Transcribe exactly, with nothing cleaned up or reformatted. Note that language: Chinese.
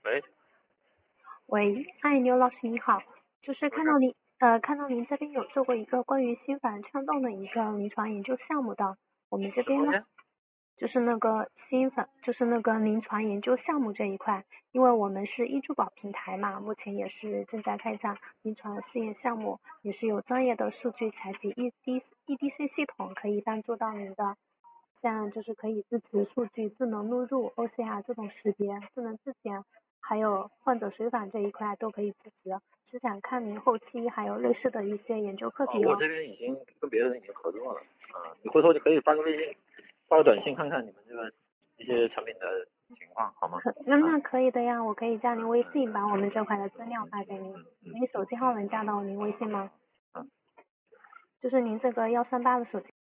喂， 喂，哎，刘老师你好，就是看到您呃看到您这边有做过一个关于心房颤动的一个临床研究项目的，我们这边呢什么东西？ 就是那个心房就是那个临床研究项目这一块，因为我们是医助保平台嘛，目前也是正在开展临床试验项目，也是有专业的数据采集 E D E D C 系统可以帮助到您的，像就是可以支持数据智能录入 O C R 这种识别、智能质检。还有患者随访这一块都可以支持，是想看您后期还有类似的一些研究课哦， 题吗？ 我这边已经跟别人已经合作了，啊、你回头就可以发个微信，发个短信看看你们这个一些产品的情况，好吗？ 可那啊， 那可以的呀，我可以加您微嗯信，把我们这块的资料发给您。 嗯嗯您手机号能加到您微信吗？ 嗯。 就是您这个幺三八的手机。